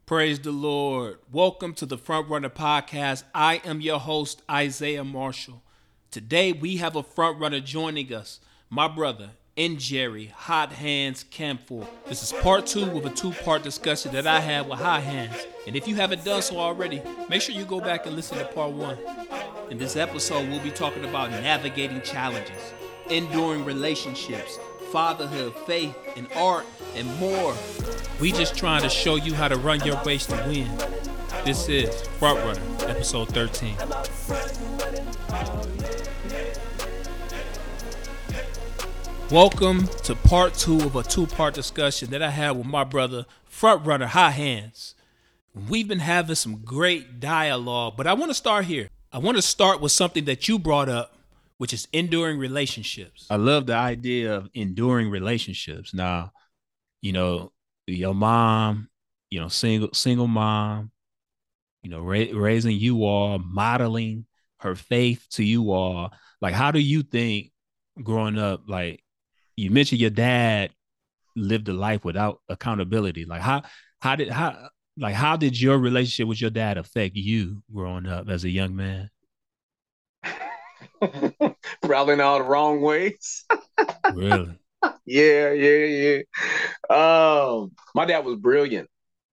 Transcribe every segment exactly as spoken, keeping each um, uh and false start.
Praise the Lord. Welcome to the Front Runner Podcast. I am your host, Isaiah Marshall. Today we have a front runner joining us, my brother, N. Jerry Hot Hands Camphor. This is part two of a two-part discussion that I had with Hot Hands. And if you haven't done so already, make sure you go back and listen to part one. In this episode, we'll be talking about navigating challenges, enduring relationships, fatherhood, faith, and art, and more. We just trying to show you how to run your race to win. This is Front Runner, episode thirteen. Welcome to part two of a two-part discussion that I had with my brother, Front Runner Hot Hands. We've been having some great dialogue, but I want to start here. I want to start with something that you brought up, which is enduring relationships. I love the idea of enduring relationships. Now, you know, your mom, you know, single single mom, you know, ra- raising you all, modeling her faith to you all. Like, how do you think growing up, like you mentioned your dad lived a life without accountability. Like how how did how like how did your relationship with your dad affect you growing up as a young man? Probably in all the wrong ways. Really? Yeah, yeah, yeah. Um, my dad was brilliant.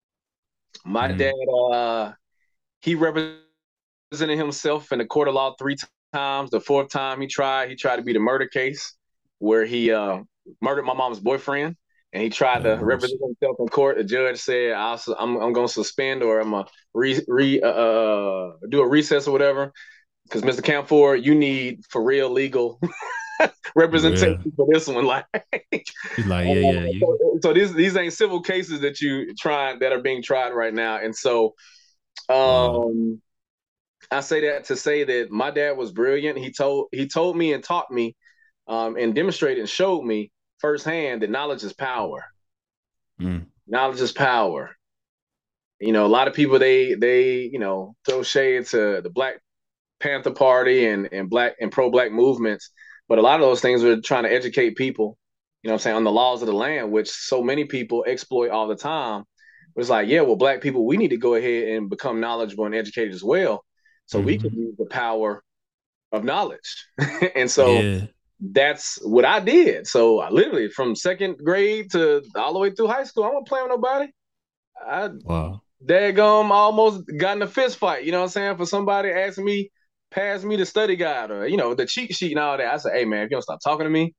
My Mm. dad, uh, he represented himself in the court of law three times. The fourth time he tried, he tried to be the murder case where he uh, murdered my mom's boyfriend, and he tried Oh, to mercy. represent himself in court. The judge said, I'll, su- "I'm, I'm going to suspend or I'm going to re, re, uh, uh, do a recess or whatever." Because Mister Camphor, you need for real legal representation Real. for this one. Like, He's like, yeah, um, yeah, you. so, so these these ain't civil cases that you trying that are being tried right now. And so, Wow. um, I say that to say that my dad was brilliant. He told he told me and taught me, um, and demonstrated and showed me firsthand that knowledge is power. Mm. Knowledge is power. You know, a lot of people they they you know throw shade to the Black Panther Party and and black and pro black movements, but a lot of those things are trying to educate people, you know what I'm saying, on the laws of the land, which so many people exploit all the time. It's like, yeah, well, black people, we need to go ahead and become knowledgeable and educated as well, so we can Mm-hmm. use the power of knowledge. And so Yeah. that's what I did. So I literally from second grade to all the way through high school, I wasn't playing with nobody. I Wow. daggum almost got in a fist fight, you know what I'm saying, for somebody asking me, pass me the study guide or, you know, the cheat sheet and all that. I said, hey, man, if you don't stop talking to me,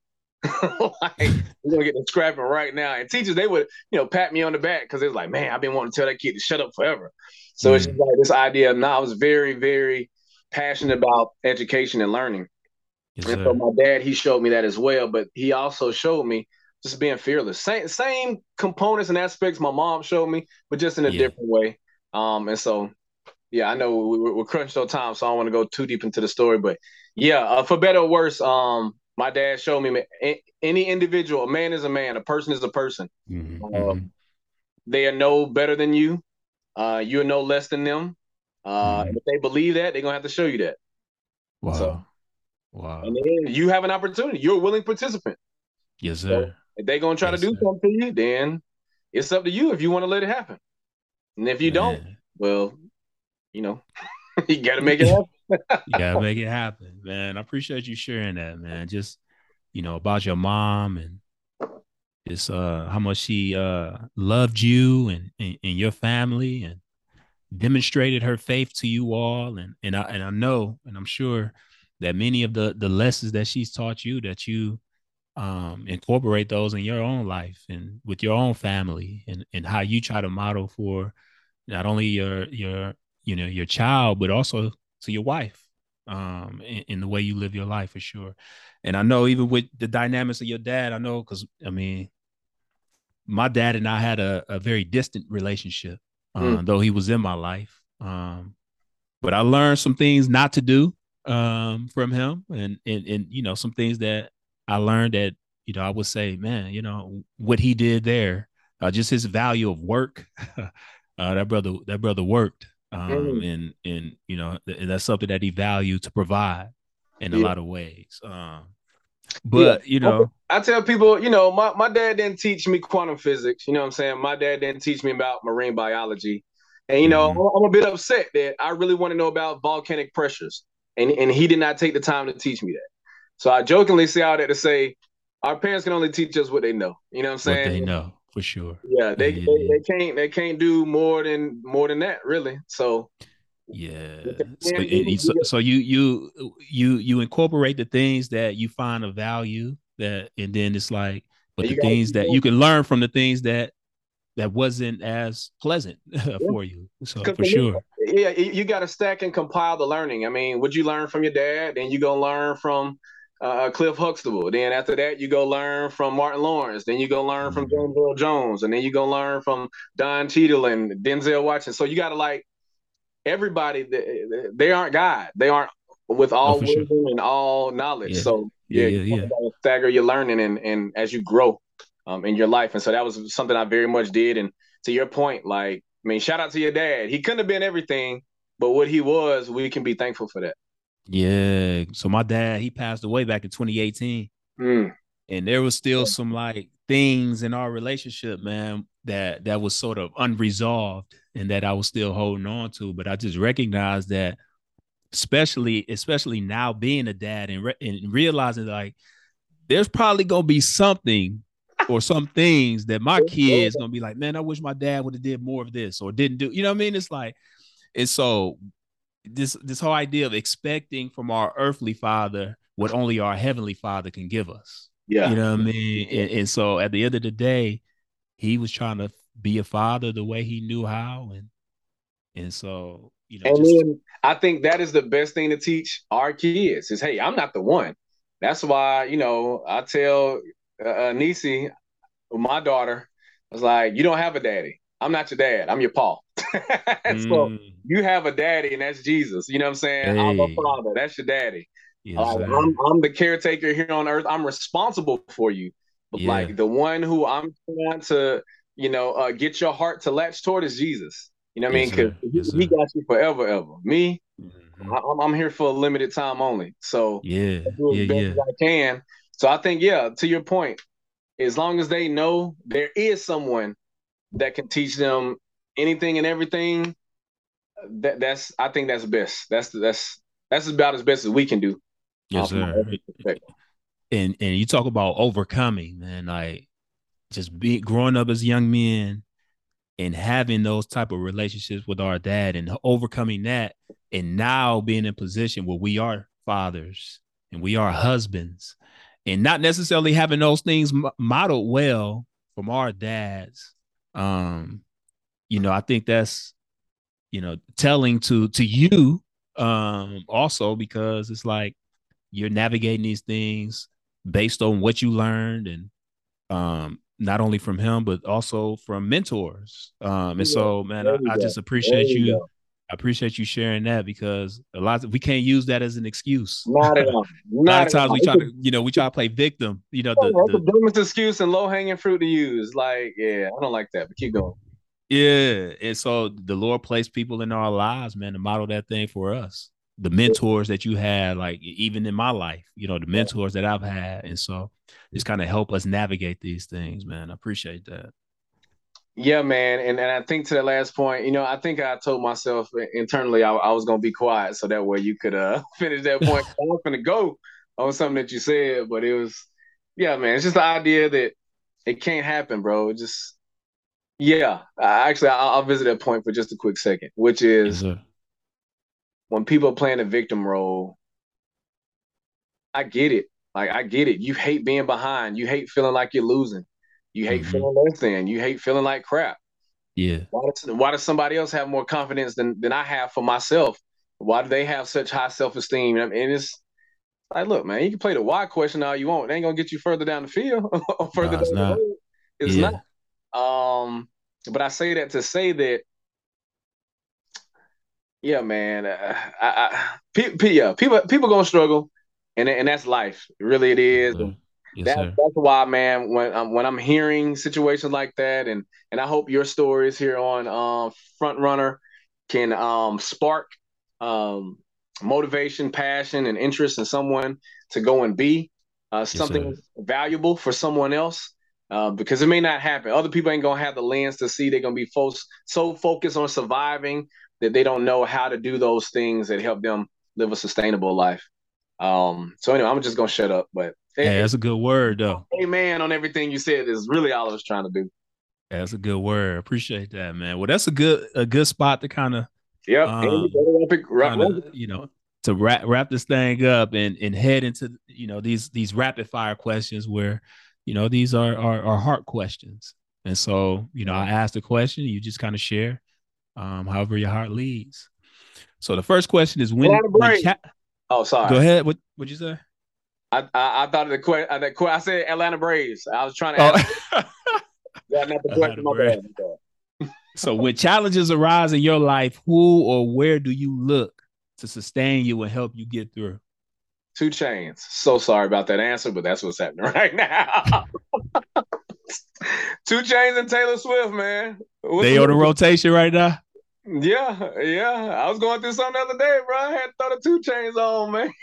like, we're going to get the scrapping right now. And teachers, they would, you know, pat me on the back because it was like, man, I've been wanting to tell that kid to shut up forever. So it's just Mm. like this idea of now I was very, very passionate about education and learning. Yes, And so sir. my dad, he showed me that as well, but he also showed me just being fearless. Same same components and aspects my mom showed me, but just in a Yeah. different way. Um, and so yeah, I know we, we're crunched on time, so I don't want to go too deep into the story, but yeah, uh, for better or worse, um, my dad showed me any individual, a man is a man, a person is a person. Mm-hmm. Uh, Mm-hmm. they are no better than you. Uh, you're no less than them. Uh, Mm-hmm. and if they believe that, they're gonna have to show you that. So, Wow. and Wow. then you have an opportunity. You're a willing participant. Yes, So sir. if they're gonna try to Yes, do sir. something to you, then it's up to you if you want to let it happen. And if you don't, Man. well, you know, you got to make it happen. You gotta make it happen, man. I appreciate you sharing that, man. Just, you know, about your mom and just uh how much she uh loved you and, and, and your family and demonstrated her faith to you all. And and I and I know and I'm sure that many of the the lessons that she's taught you that you um incorporate those in your own life and with your own family and, and how you try to model for not only your your you know your child but also to your wife um in, in the way you live your life for sure. And I know even with the dynamics of your dad, I know because I mean my dad and I had a, a very distant relationship, Mm, uh, though he was in my life. Um, but I learned some things not to do um, from him, and, and and you know some things that I learned that you know I would say, man, you know what he did there, uh, just his value of work. uh, that brother, that brother worked, um, mm, and and you know and that's something that he valued to provide in a yeah. lot of ways. Um, Yeah. But you know, I tell people, you know, my, my dad didn't teach me quantum physics. You know what I'm saying? My dad didn't teach me about marine biology. And, you know, mm-hmm. I'm a bit upset that I really want to know about volcanic pressures. And, and he did not take the time to teach me that. So I jokingly say all that to say our parents can only teach us what they know. You know what I'm What they saying? know for sure. Yeah, Yeah, they, yeah, they yeah. they can't they can't do more than more than that, really. So Yeah. what they So, can and do, you- so, so you you you you incorporate the things that you find of value that, and then it's like, but and the you gotta things keep that going. you can learn from the things that that wasn't as pleasant Yeah. for you. So Because for sure. yeah, you got to stack and compile the learning. I mean, what you learn from your dad, then you go learn from uh, Cliff Huxtable. Then after that, you go learn from Martin Lawrence. Then you go learn from Mhm. James Earl Jones, and then you go learn from Don Cheadle and Denzel Washington. So you got to like everybody. They, they aren't God. They aren't with No, all for sure. wisdom and all knowledge. Yeah. So Yeah. yeah, you Yeah. Yeah. gotta stagger your learning and and as you grow um, in your life. And so that was something I very much did. And to your point, like I mean, shout out to your dad. He couldn't have been everything, but what he was, we can be thankful for that. Yeah. So my dad, he passed away back in twenty eighteen. Mm. And there was still some like things in our relationship, man, that that was sort of unresolved and that I was still holding on to. But I just recognized that, especially especially now being a dad and, re- and realizing like there's probably gonna be something or some things that my kids gonna be like, man, I wish my dad would have did more of this or didn't do. You know what I mean? It's like, and so this this whole idea of expecting from our earthly father what only our heavenly father can give us. Yeah. You know what I mean? And, and so at the end of the day, he was trying to be a father the way he knew how, and and so you know, And just then I think that is the best thing to teach our kids is, hey, I'm not the one. That's why, you know, I tell uh, uh, Nisi, my daughter, I was like, you don't have a daddy. I'm not your dad. I'm your Paul. So mm, you have a daddy, and that's Jesus. You know what I'm saying? I'm a hey, father. That's your daddy. yes, Like I'm, sir, I'm the caretaker here on earth. I'm responsible for you. But yeah, like the one who I'm trying to, you know, uh, get your heart to latch toward is Jesus. You know what I yes, mean? Because sir, he, yes, he sir. got you forever, ever. Me, Mm-hmm. I, I'm, I'm here for a limited time only. So Yeah, I do yeah, as best yeah, as I can. So I think, yeah, to your point, as long as they know there is someone that can teach them anything and everything, that that's I think that's best. That's that's that's about as best as we can do uh, yes, from my sir. perspective. And and you talk about overcoming, man, like just be growing up as young men and having those type of relationships with our dad and overcoming that, and now being in a position where we are fathers and we are husbands, and not necessarily having those things modeled well from our dads. um you know, I think that's, you know, telling to to you, um also because it's like you're navigating these things based on what you learned, and um, not only from him but also from mentors. Um, and Yeah, so, man, there I, we I go. just There appreciate we you. go. I appreciate you sharing that because a lot of, we can't use that as an excuse. Not at A all. lot Not of at times all. we It's try a, to, you know, we try to play victim. You know, the it's the the dumbest excuse and low hanging fruit to use. Like, yeah, I don't like that. But keep going. yeah. And so the Lord placed people in our lives, man, to model that thing for us. The mentors that you had, like even in my life, you know, the mentors that I've had, and so just kind of help us navigate these things, man. I appreciate that. Yeah, man, and and I think to the last point, you know, I think I told myself internally I, I was gonna be quiet so that way you could uh finish that point. I was gonna go on something that you said, but it was, yeah, man, it's just the idea that it can't happen, bro. It just, yeah. I, actually, I'll, I'll visit that point for just a quick second, which Yes, is sir. when people are playing a victim role. I get it. Like I get it. You hate being behind. You hate feeling like you're losing. You hate Mm-hmm. feeling less than. You hate feeling like crap. Yeah. Why does, why does somebody else have more confidence than, than I have for myself? Why do they have such high self esteem? I mean, it's like, look, man, you can play the why question all you want. It ain't gonna get you further down the field or further No, down it's the not. road. It's not. Yeah. Um, but I say that to say that, yeah, man, uh, I, I, pe- pe- yeah, people people gonna struggle, and and that's life. Really, it Yes, is. sir. Yes, That sir. that's why, man, when I'm when I'm hearing situations like that, and and I hope your stories here on um Front Runner can um spark um motivation, passion, and interest in someone to go and be. uh, Yes, sir. something valuable for someone else. Uh, because it may not happen. Other people ain't gonna have the lens to see. They're gonna be fo- so focused on surviving that they don't know how to do those things that help them live a sustainable life. Um, so anyway, I'm just gonna shut up. But Hey, it, that's a good word though. it, amen on everything you said is really all I was trying to do. That's a good word. Appreciate that, man. Well, that's a good a good spot to kind of Yep. um kind of, you know, to wrap wrap this thing up and and head into, you know, these these rapid fire questions where, you know, these are are, are heart questions. And so, you know, I ask the question, you just kind of share um however your heart leads. So the first question is when when chat. Oh, sorry. Go ahead. What what'd you say? I I, I thought of the question. Uh, the, I said Atlanta Braves. I was trying to ask. Oh. Yeah, not the question. My bad. My bad. So when challenges arise in your life, who or where do you look to sustain you and help you get through? two Chainz. So sorry about that answer, but that's what's happening right now. two Chainz and Taylor Swift, man. What's they the on the rotation right now? Yeah, yeah. I was going through something the other day, bro. I had to throw the two Chainz on, man.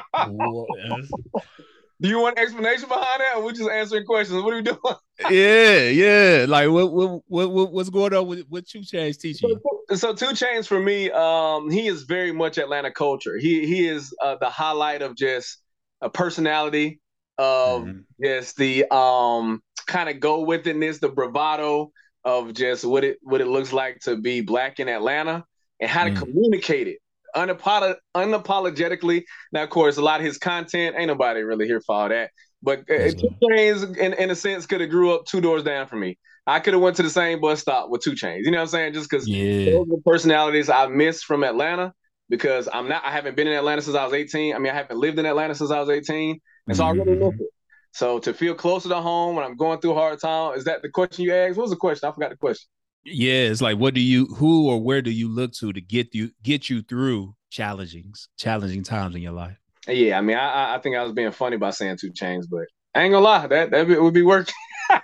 Do you want an explanation behind that, or we just answering questions? What are we doing? Yeah, yeah. Like what, what, what, what's going on with what two Chainz teaching you? So, so two Chainz for me, um, he is very much Atlanta culture. He he is uh, the highlight of just a personality of mm-hmm. just the um kind of go with itness, the bravado of just what it what it looks like to be black in Atlanta and how to mm. communicate it unapolog- unapologetically. Now, of course, a lot of his content ain't nobody really here for all that. But uh, two Chainz, in, in a sense, could have grew up two doors down from me. I could have went to the same bus stop with two Chainz. You know what I'm saying? Just because yeah. those are the personalities I miss from Atlanta. Because I'm not, I haven't been in Atlanta since I was eighteen. I mean, I haven't lived in Atlanta since I was eighteen, and so mm-hmm. I really miss it. So to feel closer to home when I'm going through a hard time, is that the question you asked? What was the question? I forgot the question. Yeah, it's like, what do you, who or where do you look to to get you get you through challenging challenging times in your life? Yeah, I mean, I I think I was being funny by saying two Chainz, but I ain't gonna lie, that that would be working.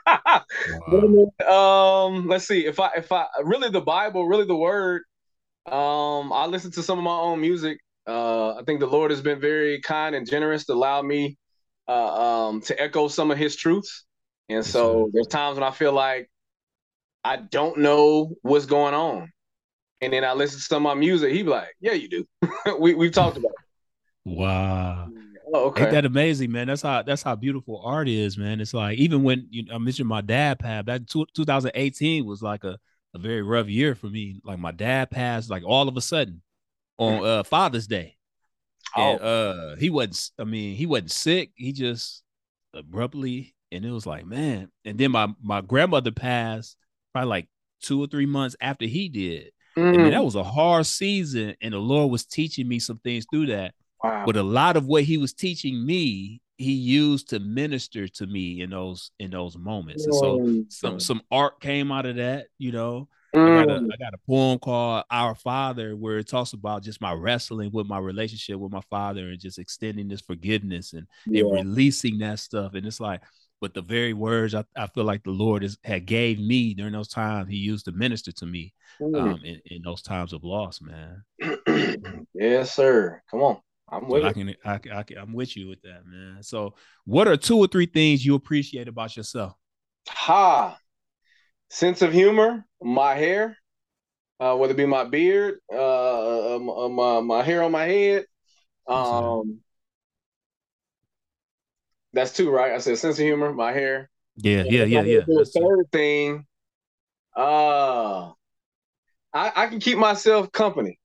Wow. um, let's see. If I if I really the Bible, really the Word, um, I listen to some of my own music. Uh, I think the Lord has been very kind and generous to allow me uh, um, to echo some of His truths. And yes, so sir. There's times when I feel like I don't know what's going on, and then I listen to some of my music. He be like, "Yeah, you do." we we've talked about it. Wow. Oh, okay. Ain't that amazing, man? That's how that's how beautiful art is, man. It's like even when you know, I mentioned my dad passed back two, twenty eighteen was like a, a very rough year for me. Like my dad passed like all of a sudden on uh, Father's Day. And oh. uh he wasn't I mean, he wasn't sick. He just abruptly, and it was like, man. And then my my grandmother passed probably like two or three months after he did. Mm. And man, that was a hard season, and the Lord was teaching me some things through that. Wow. But a lot of what he was teaching me, he used to minister to me in those in those moments. And so mm. some some art came out of that, you know. Mm. I got a I got a poem called Our Father where it talks about just my wrestling with my relationship with my father and just extending this forgiveness and, yeah. and releasing that stuff. And it's like, but the very words I, I feel like the Lord is, had gave me during those times, he used to minister to me um, in, in those times of loss, man. Yes, sir. Come on. I'm with so I can, I, I can, I'm with you with that, man. So what are two or three things you appreciate about yourself? Ha. Sense of humor, my hair, uh, whether it be my beard, uh, uh, my, my hair on my head. Um, that's two, right? I said sense of humor, my hair. Yeah, yeah, yeah, yeah. The third two. thing, uh, I, I can keep myself company.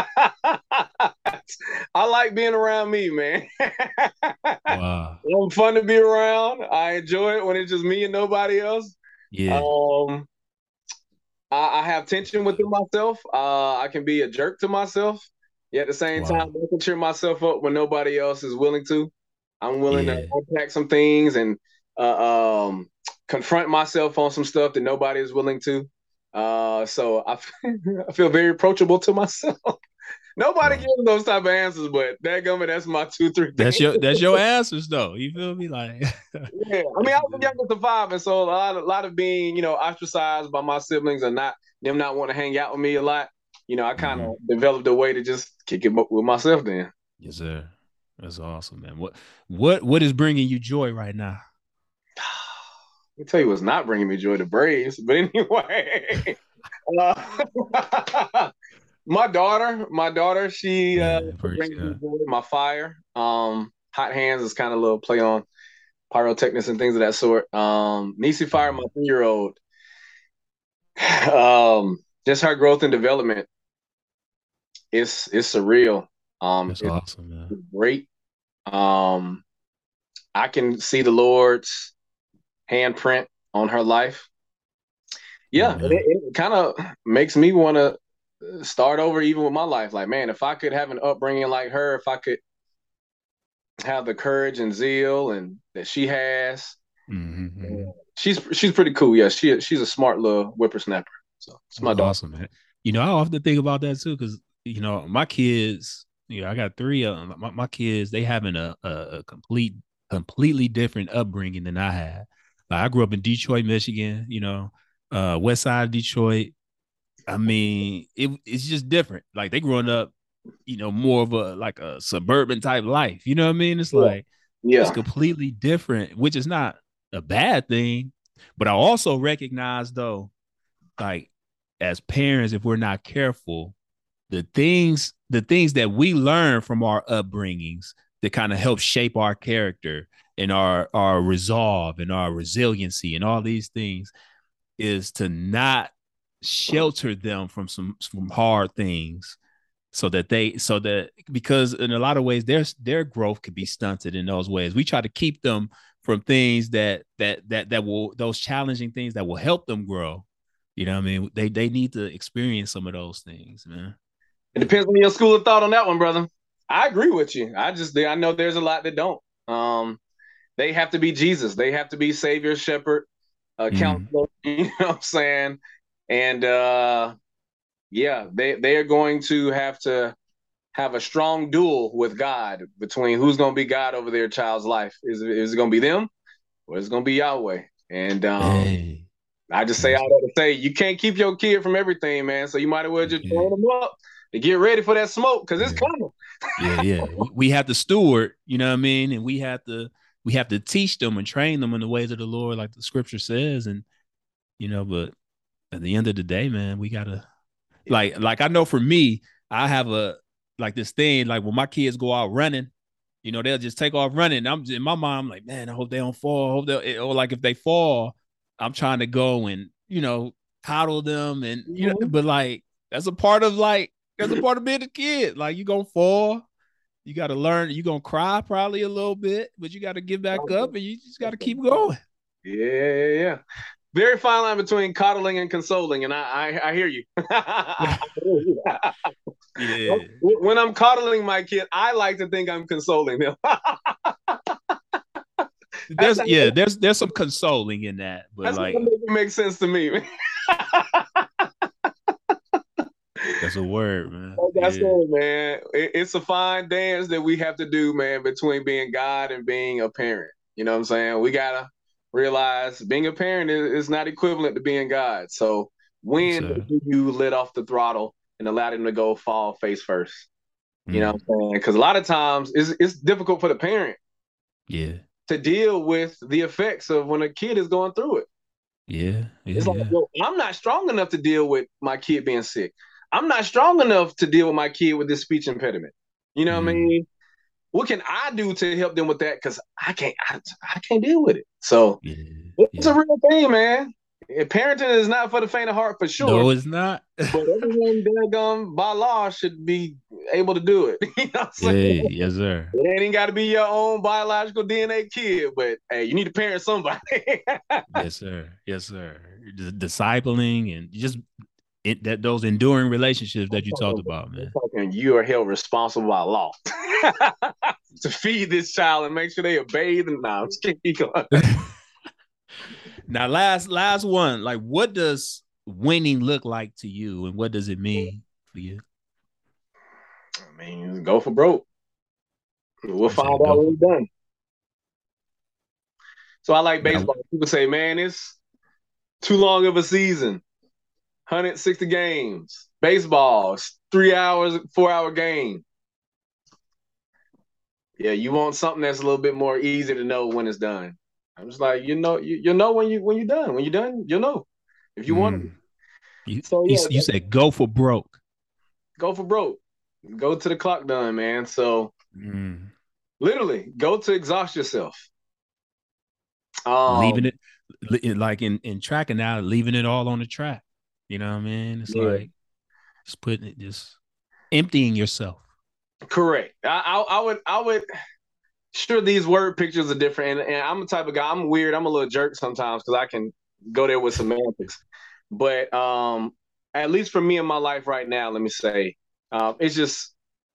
I like being around me, man. Wow. It's fun to be around. I enjoy it when it's just me and nobody else. Yeah. Um, I, I have tension within myself. Uh, I can be a jerk to myself. Yet at the same wow. time, I can cheer myself up when nobody else is willing to. I'm willing yeah. to unpack some things and uh, um, confront myself on some stuff that nobody is willing to. Uh, so I, I feel very approachable to myself. Nobody wow. gives those type of answers, but dadgummit, that's my two, three things. That's your that's your answers though. You feel me? Like yeah. I mean, I was the youngest of five, and so a lot, a lot of being, you know, ostracized by my siblings and not them not want to hang out with me a lot. You know, I kind of mm-hmm. developed a way to just kick it up with myself then. Yes, sir. That's awesome, man. What what what is bringing you joy right now? Let me tell you what's not bringing me joy, the Braves. But anyway, uh, my daughter, my daughter, she uh, Man, praise brings me God. joy. My fire, um, hot hands is kind of a little play on pyrotechnics and things of that sort. Um, Nisi Fire, my Mhm. three year old, um, just her growth and development. It's it's surreal. Um, That's it's awesome, man. great. Um, I can see the Lord's handprint on her life. Yeah, Amen. it, it kind of makes me want to start over even with my life. Like, man, if I could have an upbringing like her, if I could have the courage and zeal and that she has, hmm hmm she's she's pretty cool. Yeah, she she's a smart little whippersnapper. So it's That's my daughter. awesome, man. You know, I often think about that too, because you know, my kids, you know, I got three of them. My, my kids, they having a, a, a complete, completely different upbringing than I had. Like, I grew up in Detroit, Michigan, you know, uh, west side of Detroit. I mean, it, it's just different. Like they growing up, you know, more of a like a suburban type life. You know what I mean? It's Yeah, like it's yeah. completely different, which is not a bad thing. But I also recognize though, like as parents, if we're not careful, the things the things that we learn from our upbringings that kind of help shape our character and our our resolve and our resiliency and all these things is to not shelter them from some from hard things so that they so that because in a lot of ways their their growth could be stunted in those ways. We try to keep them from things that that that that will those challenging things that will help them grow. You know what I mean? They they need to experience some of those things, man. It depends on your school of thought on that one, brother. I agree with you. I just I know there's a lot that don't. Um, they have to be Jesus. They have to be Savior, Shepherd, uh, Mm. Counselor. You know what I'm saying? And uh, yeah, they they are going to have to have a strong duel with God between who's going to be God over their child's life. Is is it going to be them or is it going to be Yahweh? And um, Hey, I just say that's all that to say you can't keep your kid from everything, man. So you might as well just yeah, train them up to get ready for that smoke because it's yeah, coming. yeah, yeah. We, we have to steward, you know what I mean, and we have to we have to teach them and train them in the ways of the Lord, like the Scripture says, and you know. But at the end of the day, man, we gotta Yeah. like like I know for me, I have a like this thing like when my kids go out running, you know, they'll just take off running. I'm just, in my mind, I'm like, man, I hope they don't fall. I hope they or like if they fall, I'm trying to go and you know coddle them and you know, Mm-hmm. but like that's a part of like that's a part of being a kid. Like you gonna fall, you got to learn. You gonna cry probably a little bit, but you got to get back up and you just got to keep going. Yeah, yeah, yeah. Very fine line between coddling and consoling, and I, I, I hear you. Yeah. When I'm coddling my kid, I like to think I'm consoling them. that's There's how, yeah, there's there's some consoling in that, but that's like what make it make sense to me. that's a word, man. Like I said, Yeah. man, it, it's a fine dance that we have to do, man, between being God and being a parent. You know what I'm saying? We gotta realize being a parent is, is not equivalent to being God. So Yes, when sir. do you let off the throttle and allow them to go fall face first? You know Mm. what I'm saying? Because a lot of times it's it's difficult for the parent Yeah. to deal with the effects of when a kid is going through it. Yeah. Yeah. It's like, Yeah. well, I'm not strong enough to deal with my kid being sick. I'm not strong enough to deal with my kid with this speech impediment. You know what I Mm. mean? What can I do to help them with that? Because I can't, I, I can't deal with it. So Yeah. it's a Yeah. real thing, man. Parenting is not for the faint of heart for sure, No, it's not. but everyone daggone by law should be able to do it. You know what I'm saying? Hey, yes, sir. It ain't got to be your own biological D N A kid, but hey, you need to parent somebody. Yes, sir. Yes, sir. D- discipling and just it, that those enduring relationships I'm that you talked talking, about, I'm man. talking you are held responsible by law to feed this child and make sure they are bathed. And nah, I'm just kidding. Now, last last one. Like, what does winning look like to you, and what does it mean for you? I mean, go for broke. We'll You find said out go when for we're broke. done. So I like Now, baseball. People say, man, it's too long of a season. one hundred sixty games. Baseball, three hours, four hour game. Yeah, you want something that's a little bit more easy to know when it's done. I'm just like, you know, you, you'll know when you when you're done. When you're done, you'll know if you want it. Mm. You, So you yeah, you said go for broke. go for broke. Go to the clock done, man. So Mm. literally, go to exhaust yourself. Leaving Um, it like in in tracking out, leaving it all on the track. You know what I mean? It's yeah, like just putting it, just emptying yourself. correct. I, I, I would, I would. Sure, these word pictures are different, and, and I'm the type of guy. I'm weird. I'm a little jerk sometimes because I can go there with semantics. But um, at least for me in my life right now, let me say, um, it's just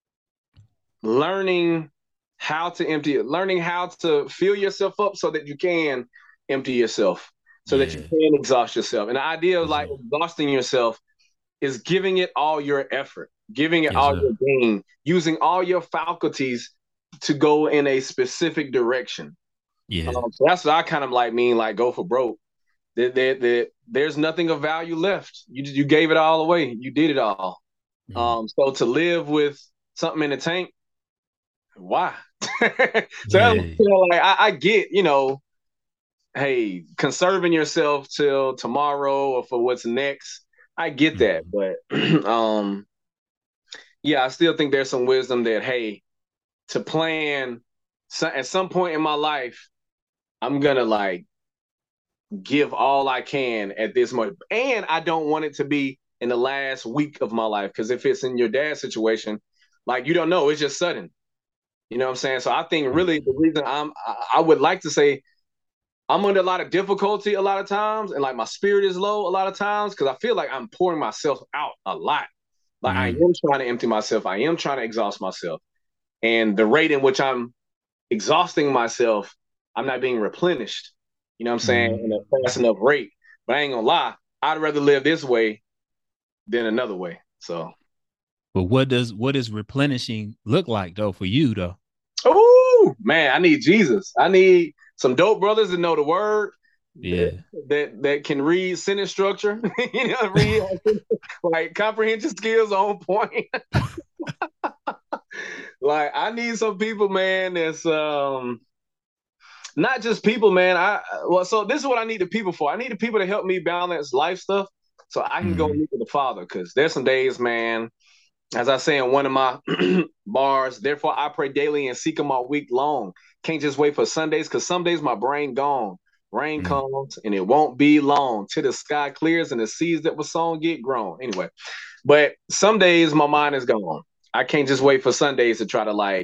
learning how to empty it, learning how to fill yourself up so that you can empty yourself, so that you Yeah. can exhaust yourself. And the idea of Yes, like sir. exhausting yourself is giving it all your effort, giving it Yes, all sir. your being, using all your faculties to go in a specific direction. Yeah. Um, so that's what I kind of like mean, like go for broke. There, there, there, there's nothing of value left. You you gave it all away. You did it all. Mm. Um, so to live with something in the tank, why? So that's, Yeah. you know, like I, I get, you know, hey, conserving yourself till tomorrow or for what's next. I get that, Mm. but um, yeah, I still think there's some wisdom that hey, to plan so, at some point in my life, I'm gonna like give all I can at this moment. And I don't want it to be in the last week of my life. Cause if it's in your dad's situation, like you don't know, it's just sudden. You know what I'm saying? So I think really the Mm. reason I'm I would like to say I'm under a lot of difficulty a lot of times and like my spirit is low a lot of times because I feel like I'm pouring myself out a lot. Like I Mm. am trying to empty myself. I am trying to exhaust myself. And the rate in which I'm exhausting myself, I'm not being replenished. You know what I'm saying? In a fast Mm. enough rate. But I ain't gonna lie, I'd rather live this way than another way. So, But what does what does replenishing look like though for you though? oh man, I need Jesus. I need some dope brothers that know the word that Yeah. that, that can read sentence structure. You know, read like comprehension skills on point. Like I need some people, man. That's um not just people, man. I well, so this is what I need the people for. I need the people to help me balance life stuff so I can go Mm. meet with the Father. Because there's some days, man. As I say in one of my bars, therefore I pray daily and seek him all week long. Can't just wait for Sundays because some days my brain gone. Rain Mm. comes and it won't be long till the sky clears and the seeds that were sown get grown. Anyway, but some days my mind is gone. I can't just wait for Sundays to try to like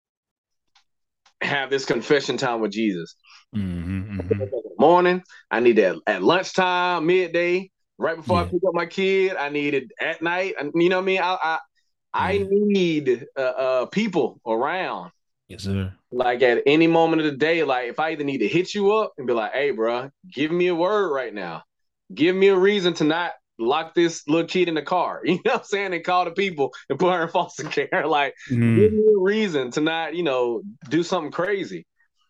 have this confession time with Jesus. Mm-hmm, mm-hmm. Morning, I need that at lunchtime, midday, right before I Yeah. pick up my kid. I need it at night. You know what I mean? I I, I Yeah. need uh, uh, people around. Yes, sir. Like at any moment of the day, like if I either need to hit you up and be like, "Hey, bro, give me a word right now. Give me a reason to not lock this little kid in the car." You know what I'm saying? And call the people and put her in foster care. Like, give Mm. me a reason to not, you know, do something crazy.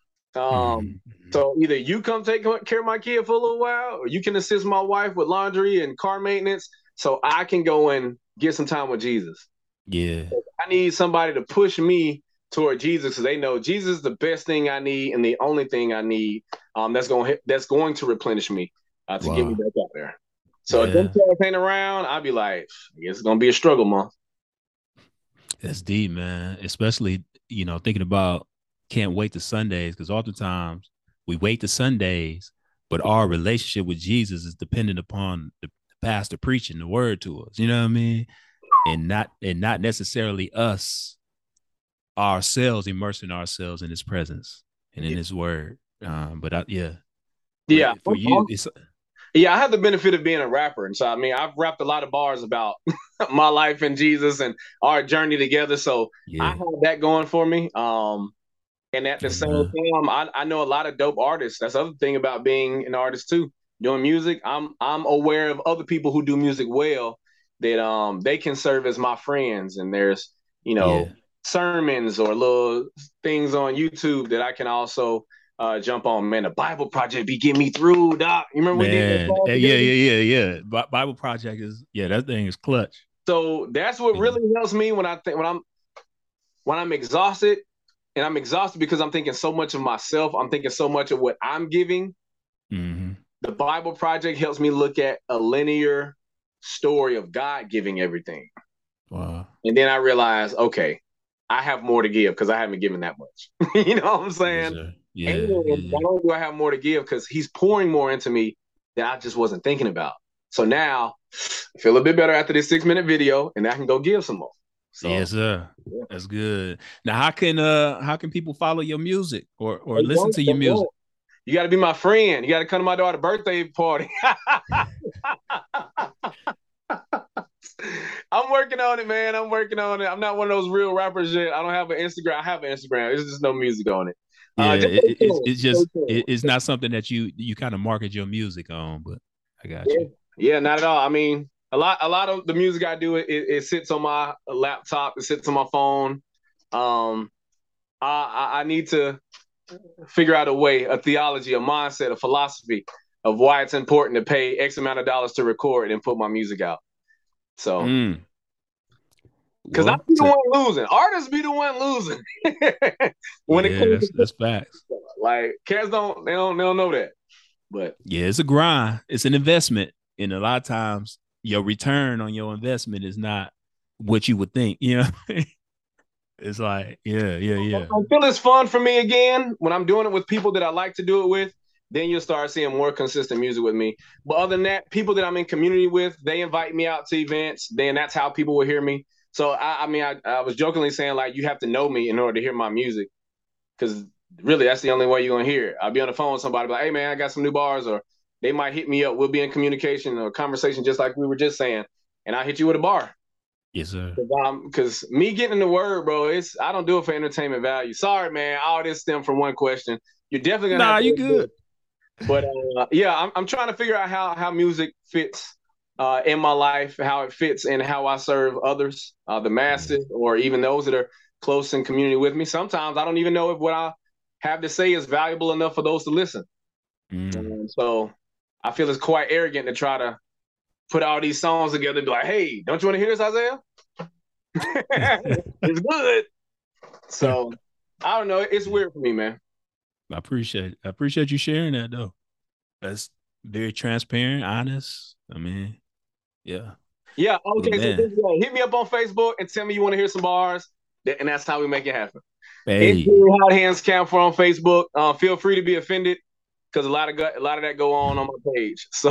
Um, Mm-hmm. so either you come take care of my kid for a little while, or you can assist my wife with laundry and car maintenance, so I can go and get some time with Jesus. Yeah. I need somebody to push me toward Jesus because they know Jesus is the best thing I need and the only thing I need. Um, that's going that's going to replenish me uh, to get me Wow. back out there. So if them Yeah. cats ain't around, I'll be like, I guess it's gonna be a struggle, month. That's deep, man. Especially, you know, thinking about can't wait to Sundays because oftentimes we wait to Sundays, but our relationship with Jesus is dependent upon the, the pastor preaching the word to us. You know what I mean? And not and not necessarily us ourselves immersing ourselves in His presence and in Yeah, His word. Um, but I, yeah, but yeah. for you, it's Yeah, I have the benefit of being a rapper, and so I mean, I've rapped a lot of bars about my life and Jesus and our journey together. So I yeah, have that going for me. Um, and at the same amen. time, I, I know a lot of dope artists. That's the other thing about being an artist too. Doing music, I'm I'm aware of other people who do music well that um they can serve as my friends. And there's you know Yeah, sermons or little things on YouTube that I can also uh, jump on. Man, the Bible Project be getting me through, Doc. You remember we did that man. class Eh, yeah, together? yeah, yeah, yeah. Bible Project is yeah, that thing is clutch. So that's what And really helps me when I think when I'm when I'm exhausted. and I'm exhausted because I'm thinking so much of myself. I'm thinking so much of what I'm giving. Mm-hmm. The Bible Project helps me look at a linear story of God giving everything. Wow. And then I realize, okay, I have more to give because I haven't given that much. You know what I'm Yes, saying? sir. And Yeah, yeah, yeah. not only do I have more to give because he's pouring more into me that I just wasn't thinking about. So now I feel a bit better after this six minute video and I can go give some more. So Yes, sir. yeah. That's good. Now, how can uh how can people follow your music or or They listen don't, to they your music? don't. You got to be my friend. You got to come to my daughter's birthday party. I'm working on it, man. I'm working on it. I'm not one of those real rappers yet. I don't have an Instagram. I have an Instagram. There's just no music on it. Yeah, Uh, just it, stay it- it's tuned. it's Stay just it, tuned. it's not something that you you kind of market your music on, but I got Yeah, you. yeah, not at all. I mean, a lot, a lot of the music I do, it, it, it sits on my laptop. It sits on my phone. Um, I, I, I need to figure out a way, a theology, a mindset, a philosophy of why it's important to pay X amount of dollars to record and put my music out. So, Mm. because I Well, be the to, one losing, artists be the one losing when it yeah, comes that's to that's facts. like cats don't they don't they don't know that, but Yeah, it's a grind. It's an investment, and a lot of times your return on your investment is not what you would think. You know, it's like yeah, yeah, yeah. until it's fun for me again, when I'm doing it with people that I like to do it with, then you'll start seeing more consistent music with me. But other than that, people that I'm in community with, they invite me out to events. Then that's how people will hear me. So I, I mean, I, I was jokingly saying like you have to know me in order to hear my music, because really that's the only way you're gonna hear it. I'll be on the phone with somebody like, hey man, I got some new bars, or they might hit me up. We'll be in communication or conversation just like we were just saying, and I hit you with a bar. Yes, sir. Because um, me getting in the word, bro, it's I don't do it for entertainment value. Sorry, man. All this stemmed from one question. You're definitely gonna have Nah, to you do good. it. But uh, yeah, I'm I'm trying to figure out how how music fits uh, in my life, how it fits in how I serve others, uh, the Yeah. masses, or even those that are close in community with me. Sometimes I don't even know if what I have to say is valuable enough for those to listen. Mm. Um, so I feel it's quite arrogant to try to put all these songs together and be like, hey, don't you want to hear this, Isaiah? It's good. So I don't know. It's Yeah. weird for me, man. I appreciate it. I appreciate you sharing that though. That's very transparent, honest. I mean, yeah. Yeah. But Okay. So man, hit me up on Facebook and tell me you want to hear some bars, and that's how we make it happen. It's hey, Jerry Hot Hands Camp for on Facebook. Uh, feel free to be offended because a lot of a lot of that go on on my page. So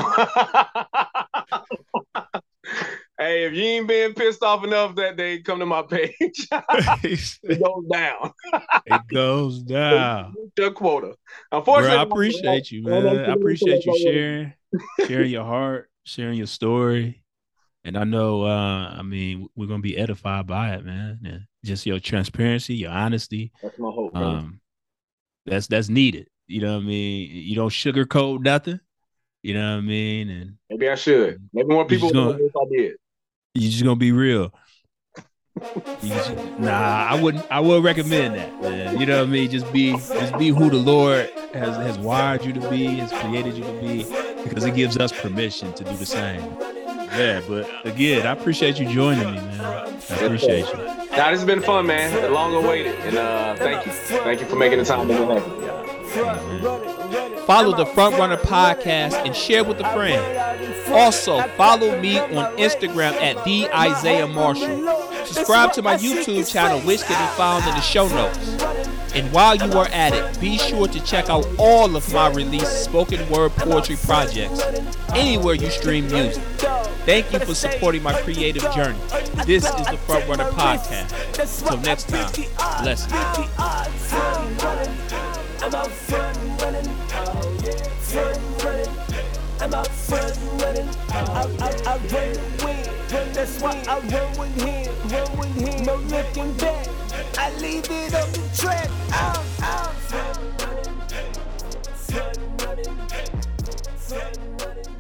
hey, if you ain't been pissed off enough that day, come to my page. It goes down. it goes down. Your quota. Bro, I Unfortunately, appreciate you, I don't man. I appreciate you sharing, sharing your heart, sharing your story. And I know, uh, I mean, we're gonna be edified by it, man. And just your transparency, your honesty. That's my hope, brother. Um, that's that's needed. You know what I mean? You don't sugarcoat nothing. You know what I mean? And Maybe I should. Maybe more you people just would know gonna if I did. you just gonna be real. You just, nah, I wouldn't. I would recommend that, man. You know what I mean? Just be, just be who the Lord has has wired you to be, has created you to be, because it gives us permission to do the same. Yeah, but again, I appreciate you joining me, man. I Yes, appreciate sir. you. Now this has been fun, man. Long awaited, and uh, thank you, thank you for making the time to Yeah. make it happen. Amen. Follow the Front Runner Podcast and share with a friend. Also, follow me on Instagram at the Isaiah Marshall. Subscribe to my YouTube channel, which can be found in the show notes. And while you are at it, be sure to check out all of my released spoken word poetry projects anywhere you stream music. Thank you for supporting my creative journey. This is the Front Runner Podcast. Until next time, blessings. I'm out front running, oh yeah, front running. I'm out front running, I, I, I run the wind, that's why I run with him, run with him, no looking back, I leave it on the track, I'm out front running, front running, front running.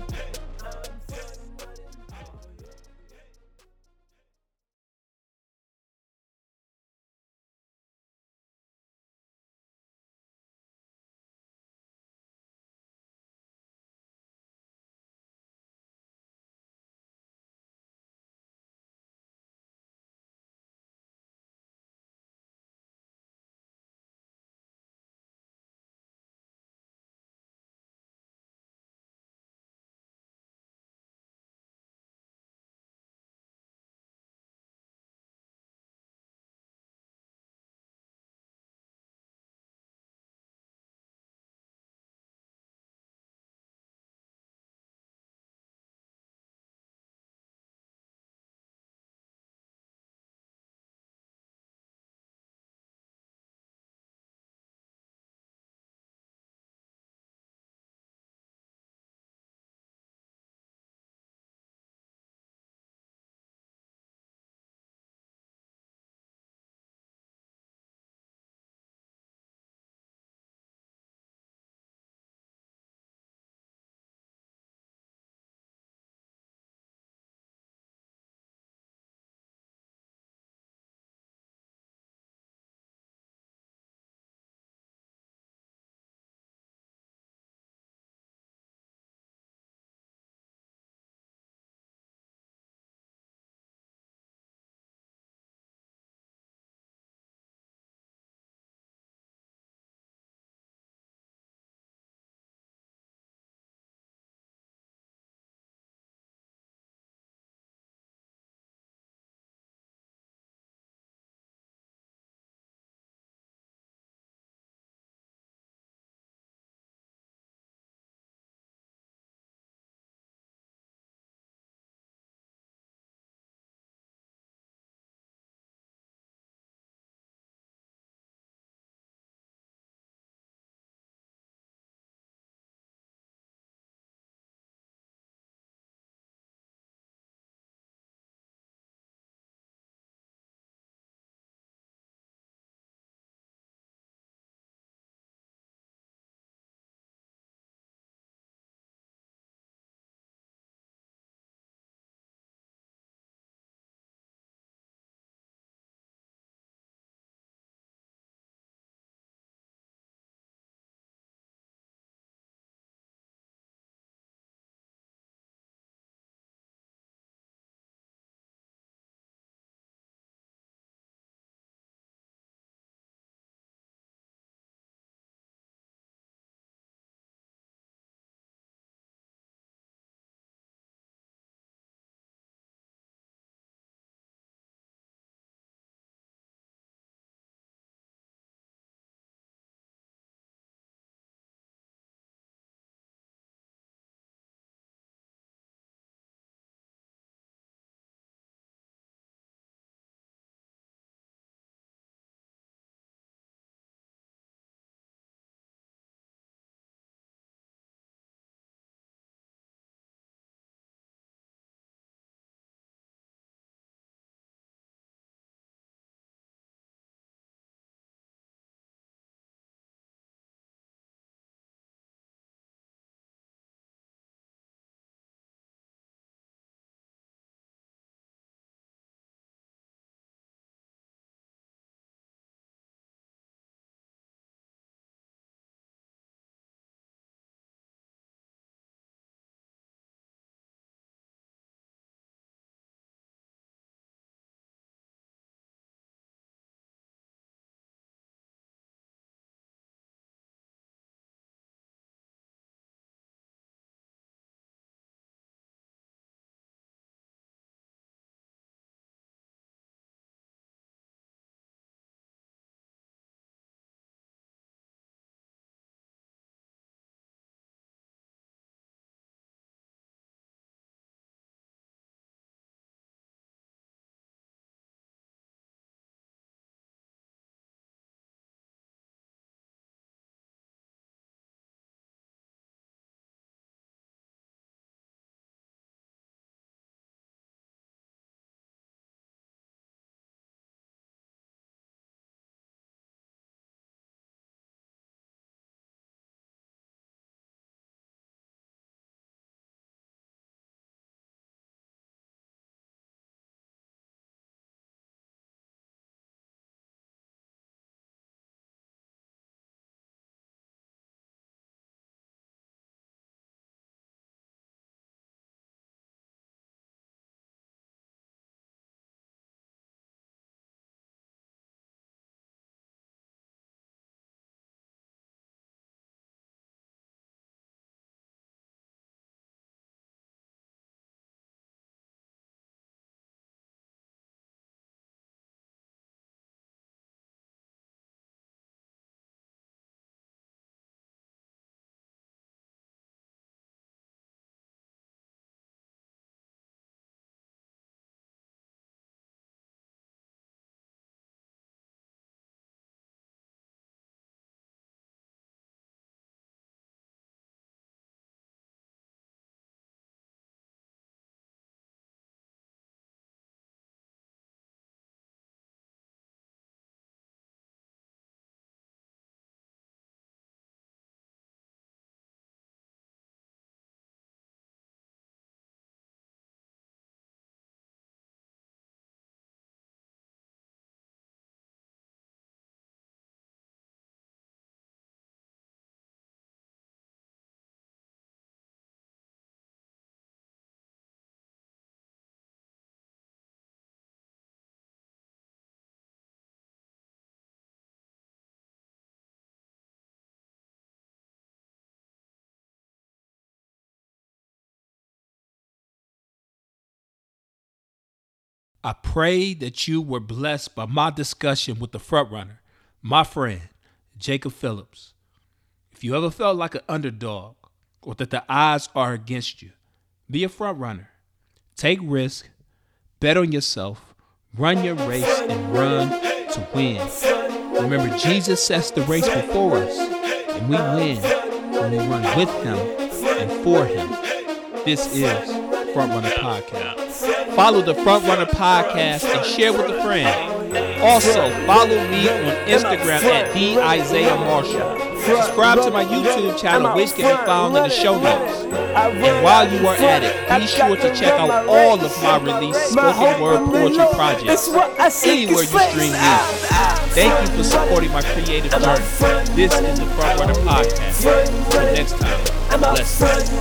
I pray that you were blessed by my discussion with the frontrunner, my friend, Jacob Phillips. If you ever felt like an underdog or that the odds are against you, be a frontrunner. Take risks, bet on yourself, run your race, and run to win. Remember, Jesus sets the race before us, and we win when we run with him and for him. This is Frontrunner Podcast. Follow the Frontrunner Podcast and share with a friend. Also, follow me on Instagram at the Isaiah Marshall. Subscribe to my YouTube channel, which can be found in the show notes. And while you are at it, be sure to check out all of my released spoken word poetry projects anywhere you stream music. Thank you for supporting my creative journey. This is the Frontrunner Podcast. Until next time, bless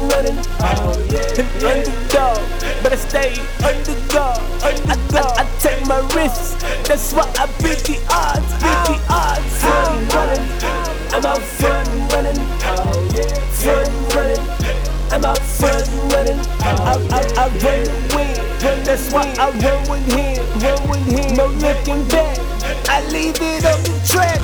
you. But I stay underdog. I, I, I take my risks. That's why I beat the odds. Beat the odds. I'm running. I'm out front running. Front running. I'm out front running. I, I, I run to win. That's why I run with him. Run with him. No looking back. I leave it on the track.